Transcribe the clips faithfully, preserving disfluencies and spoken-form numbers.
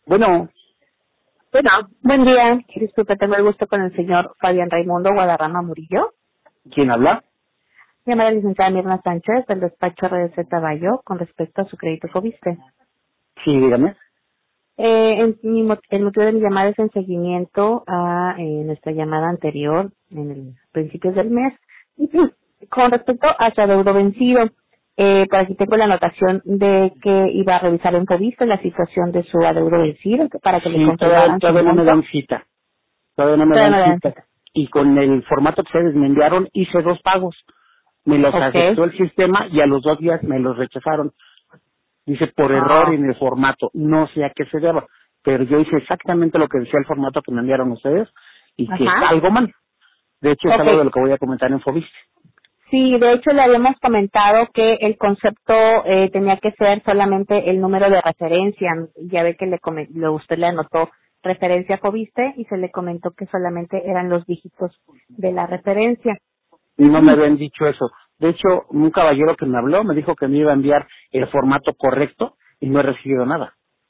Bueno, Bueno, buen día. Disculpe, tengo el gusto con el señor Fabián Raimundo Guadarrama Murillo. ¿quién habla? Llama a la licenciada Mirna Sánchez del despacho R D Z Bayo con respecto a su crédito Fobiste. Sí, dígame. Eh, en mi mo- el motivo de mi llamada es en seguimiento a eh, nuestra llamada anterior en el principios del mes con respecto a su adeudo vencido. Eh, por aquí tengo la anotación de que iba a revisar en Fobiste la situación de su adeudo vencido para que le Sí, todavía, confirmaran su todavía no me monto. dan cita. Todavía no me Todavía dan no le dan cita. cita. Y con el formato que ustedes me enviaron, hice dos pagos. Me los Ok. aceptó el sistema y a los dos días me los rechazaron. Dice, por error Ah, en el formato. No sé a qué se deba. Pero yo hice exactamente lo que decía el formato que me enviaron ustedes y que está ajá. algo mal. De hecho, es Ok. algo de lo que voy a comentar en Fobiste. Sí, de hecho le habíamos comentado que el concepto eh, tenía que ser solamente el número de referencia. Ya ve que le come- lo, usted le anotó referencia Fobiste y se le comentó que solamente eran los dígitos de la referencia. No me habían dicho eso. De hecho, un caballero que me habló me dijo que me iba a enviar el formato correcto y no he recibido nada.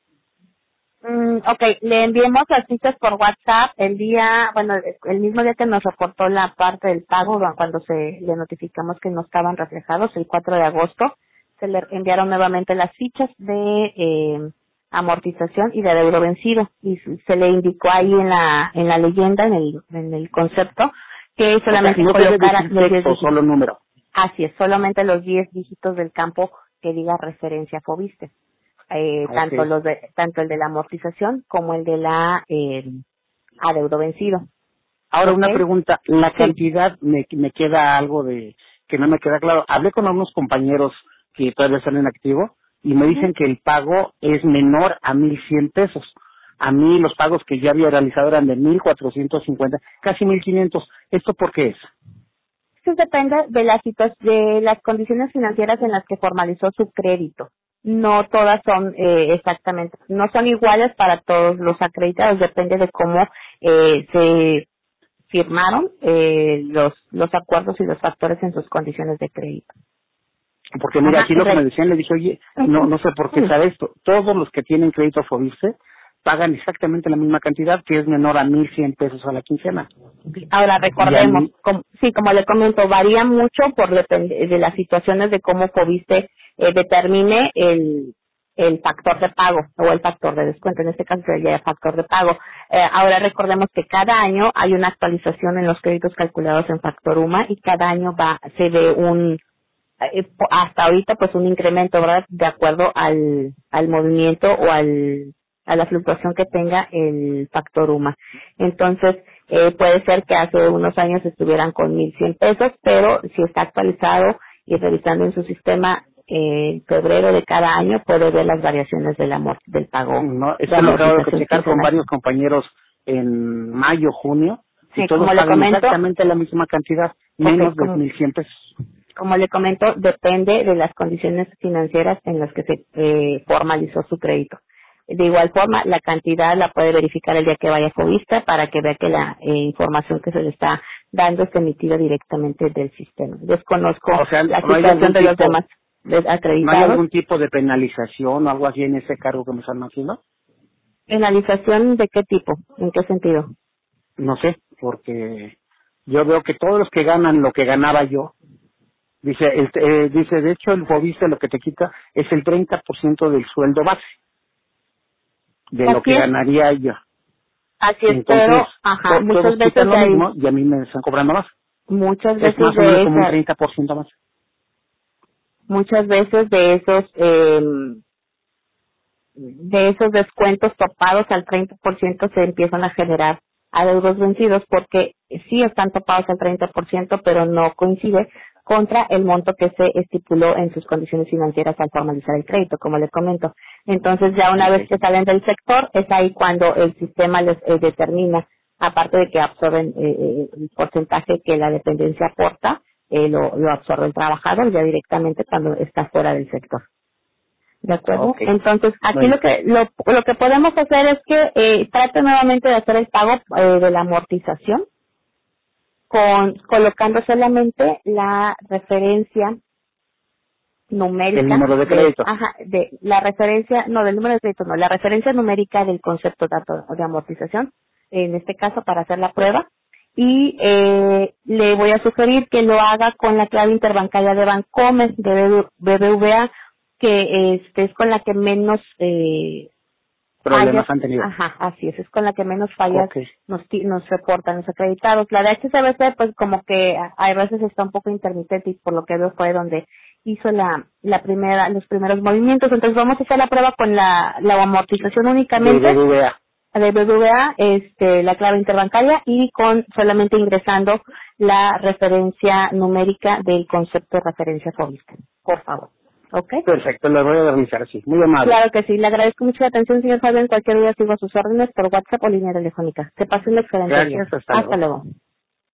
Mm, ok, le enviamos las citas por WhatsApp el día, bueno, el mismo día que nos reportó la parte del pago, cuando se le notificamos que no estaban reflejados, el cuatro de agosto, se le enviaron nuevamente las fichas de eh, amortización y de adeudo vencido y se le indicó ahí en la en la leyenda, en el en el concepto, que O sea, solamente no debe colocara decir los diez texto, dígitos. solo número. Así es, solamente los diez dígitos del campo que diga referencia Fobiste. Eh, Ok. tanto los de, tanto el de la amortización como el de la eh, adeudo vencido. Ahora ¿Ok? una pregunta, la Sí. cantidad me, me queda algo de que no me queda claro. Hablé con algunos compañeros que todavía están en activo y me Ujú. dicen que el pago es menor a mil cien pesos. A mí los pagos que ya había realizado eran de mil cuatrocientos cincuenta, casi mil quinientos. ¿Esto por qué es? Eso depende de las situa- de las condiciones financieras en las que formalizó su crédito. No todas son eh, exactamente, no son iguales para todos los acreditados, depende de cómo eh, se firmaron eh, los los acuerdos y los factores en sus condiciones de crédito. Porque mira, Ajá, aquí lo que me re- decían, le dije, oye, no no sé por qué sabe esto. Todos los que tienen crédito Fobiste pagan exactamente la misma cantidad, que es menor a mil cien pesos a la quincena. Ahora Y a recordemos, mí, como, sí, como le comento, varía mucho por depende de las situaciones de cómo Fobiste eh, determine el, el factor de pago o el factor de descuento. En este caso sería el factor de pago. Eh, ahora recordemos que cada año hay una actualización en los créditos calculados en factor U M A y cada año va se ve un eh, po- hasta ahorita pues un incremento, ¿verdad? De acuerdo al, al movimiento o al, a la fluctuación que tenga el factor U M A. Entonces, eh, puede ser que hace unos años estuvieran con mil cien pesos, pero si está actualizado y revisando en su sistema eh, en febrero de cada año puede ver las variaciones del amor, del pago no, de esto lo acabo de amortización checar con quincenal. varios compañeros en mayo, junio, y Sí, todos como le pagan comento, exactamente la misma cantidad, ok, menos de como, mil cien pesos. Como le comento, depende de las condiciones financieras en las que se eh, formalizó su crédito. De igual forma, la cantidad la puede verificar el día que vaya a Fobista para que vea que la eh, información que se le está dando es emitida directamente del sistema. Desconozco O sea, la no hay situación algún de los tipo, demás de- no hay acreditados. algún tipo de penalización o algo así en ese cargo que me están haciendo. ¿Penalización de qué tipo? ¿En qué sentido? No sé, porque yo veo que todos los que ganan lo que ganaba yo, dice, el, eh, dice, de hecho el Fobiste lo que te quita es el treinta por ciento del sueldo base, de lo Así que es, ganaría yo. así es, Entonces, pero, ajá, to- todos muchas quitan veces lo de ahí, mismo y a mí me están cobrando más. muchas Es veces más o menos de como un esa, treinta por ciento más. muchas veces de esos, eh, de esos descuentos topados al treinta por ciento se empiezan a generar adeudos vencidos porque sí están topados al treinta por ciento, pero no coincide contra el monto que se estipuló en sus condiciones financieras al formalizar el crédito, como les comento. Entonces, ya una vez Okay. que salen del sector, es ahí cuando el sistema les eh, determina, aparte de que absorben eh, eh, el porcentaje que la dependencia aporta, eh, lo, lo absorbe el trabajador ya directamente cuando está fuera del sector. ¿De acuerdo? Ok, Entonces, aquí bueno, lo que lo, lo que podemos hacer es que eh, trate nuevamente de hacer el pago eh, de la amortización con colocando solamente la referencia numérica. El número de crédito. De, ajá, de la referencia, no, del número de crédito, no, la referencia numérica del concepto de, auto- de amortización, en este caso para hacer la prueba. Y eh, le voy a sugerir que lo haga con la clave interbancaria de Bancomer, de B B V A, que este, es con la que menos eh, Problemas fallas, han tenido. ajá, así es, es con la que menos fallas Okay. nos, ti- nos reportan los acreditados. La de H C B C, pues como que a, a veces está un poco intermitente y por lo que veo fue donde hizo la, la primera, los primeros movimientos. Entonces vamos a hacer la prueba con la, la amortización De únicamente. B B V A. De B B V A, este, la clave interbancaria y con solamente ingresando la referencia numérica del concepto de referencia FOBISTA, por favor. ¿Ok? Perfecto, lo voy a revisar así. Muy amable. Claro que sí. Le agradezco mucho la atención, señor Fabián. Cualquier duda sigo a sus órdenes por WhatsApp o línea telefónica. Que pase un excelente día. Gracias, hasta luego. Hasta luego.